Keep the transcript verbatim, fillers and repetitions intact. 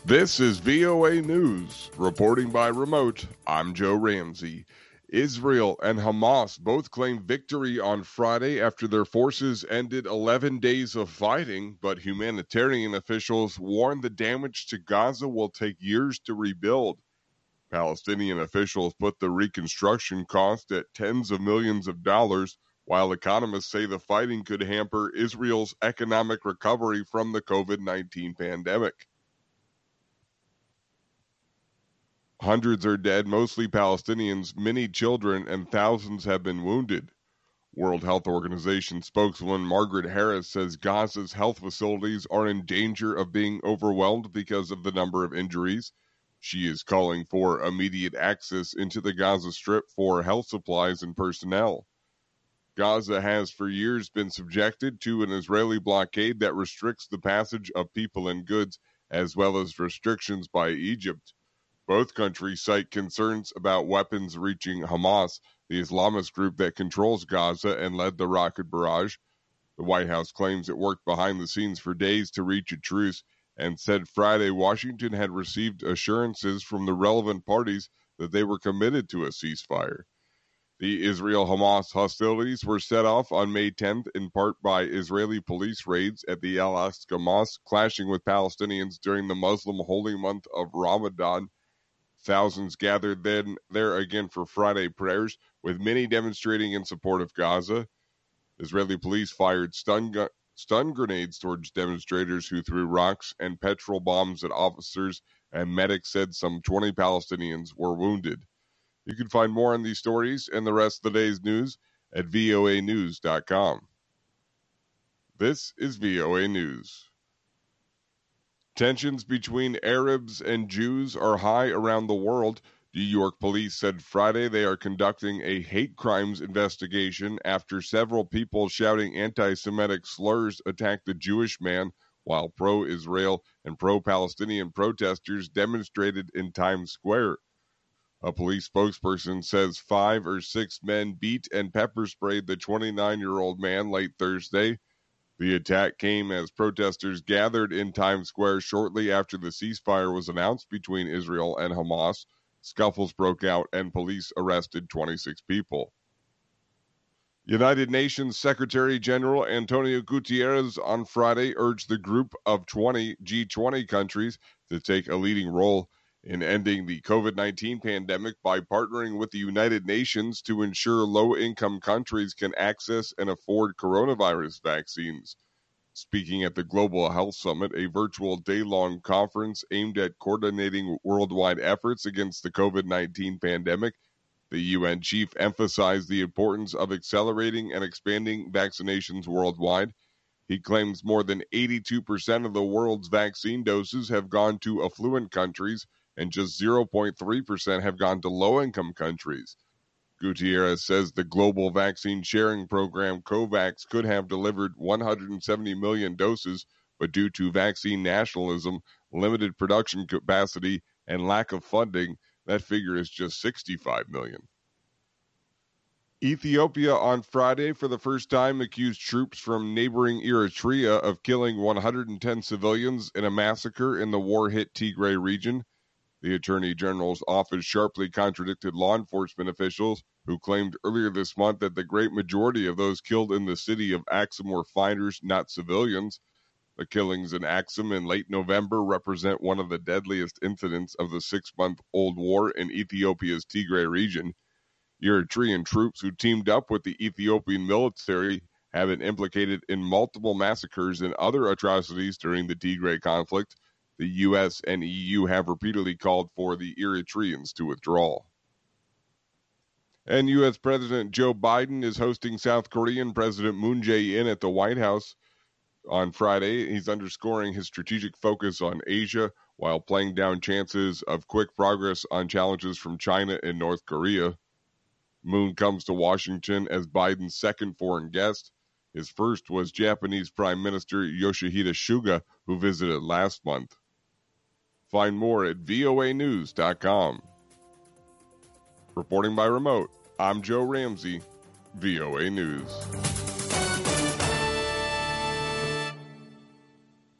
This is V O A News. Reporting by remote, I'm Joe Ramsey. Israel and Hamas both claimed victory on Friday after their forces ended eleven days of fighting, but humanitarian officials warn the damage to Gaza will take years to rebuild. Palestinian officials put the reconstruction cost at tens of millions of dollars, while economists say the fighting could hamper Israel's economic recovery from the covid nineteen pandemic. Hundreds are dead, mostly Palestinians, many children, and thousands have been wounded. World Health Organization spokeswoman Margaret Harris says Gaza's health facilities are in danger of being overwhelmed because of the number of injuries. She is calling for immediate access into the Gaza Strip for health supplies and personnel. Gaza has for years been subjected to an Israeli blockade that restricts the passage of people and goods, as well as restrictions by Egypt. Both countries cite concerns about weapons reaching Hamas, the Islamist group that controls Gaza and led the rocket barrage. The White House claims it worked behind the scenes for days to reach a truce and said Friday Washington had received assurances from the relevant parties that they were committed to a ceasefire. The Israel-Hamas hostilities were set off on May tenth in part by Israeli police raids at the Al-Aqsa Mosque, clashing with Palestinians during the Muslim holy month of Ramadan. Thousands gathered then there again for Friday prayers, with many demonstrating in support of Gaza. Israeli police fired stun, gu- stun grenades towards demonstrators who threw rocks and petrol bombs at officers, and medics said some twenty Palestinians were wounded. You can find more on these stories and the rest of the day's news at V O A news dot com. This is V O A News. Tensions between Arabs and Jews are high around the world. New York police said Friday they are conducting a hate crimes investigation after several people shouting anti-Semitic slurs attacked a Jewish man while pro-Israel and pro-Palestinian protesters demonstrated in Times Square. A police spokesperson says five or six men beat and pepper sprayed the twenty-nine-year-old man late Thursday. The attack came as protesters gathered in Times Square shortly after the ceasefire was announced between Israel and Hamas. Scuffles broke out and police arrested twenty-six people. United Nations Secretary General Antonio Guterres on Friday urged the group of twenty G twenty countries to take a leading role in ending the covid nineteen pandemic by partnering with the United Nations to ensure low-income countries can access and afford coronavirus vaccines. Speaking at the Global Health Summit, a virtual day-long conference aimed at coordinating worldwide efforts against the covid nineteen pandemic, the U N chief emphasized the importance of accelerating and expanding vaccinations worldwide. He claims more than eighty-two percent of the world's vaccine doses have gone to affluent countries, and just zero point three percent have gone to low-income countries. Gutierrez says the global vaccine sharing program COVAX could have delivered one hundred seventy million doses, but due to vaccine nationalism, limited production capacity, and lack of funding, that figure is just sixty-five million. Ethiopia on Friday for the first time accused troops from neighboring Eritrea of killing one hundred ten civilians in a massacre in the war-hit Tigray region. The Attorney General's office sharply contradicted law enforcement officials who claimed earlier this month that the great majority of those killed in the city of Axum were fighters, not civilians. The killings in Axum in late November represent one of the deadliest incidents of the six-month-old war in Ethiopia's Tigray region. Eritrean troops who teamed up with the Ethiopian military have been implicated in multiple massacres and other atrocities during the Tigray conflict. The U S and E U have repeatedly called for the Eritreans to withdraw. And U S President Joe Biden is hosting South Korean President Moon Jae-in at the White House on Friday. He's underscoring his strategic focus on Asia while playing down chances of quick progress on challenges from China and North Korea. Moon comes to Washington as Biden's second foreign guest. His first was Japanese Prime Minister Yoshihide Suga, who visited last month. Find more at V O A news dot com. Reporting by remote, I'm Joe Ramsey, V O A News.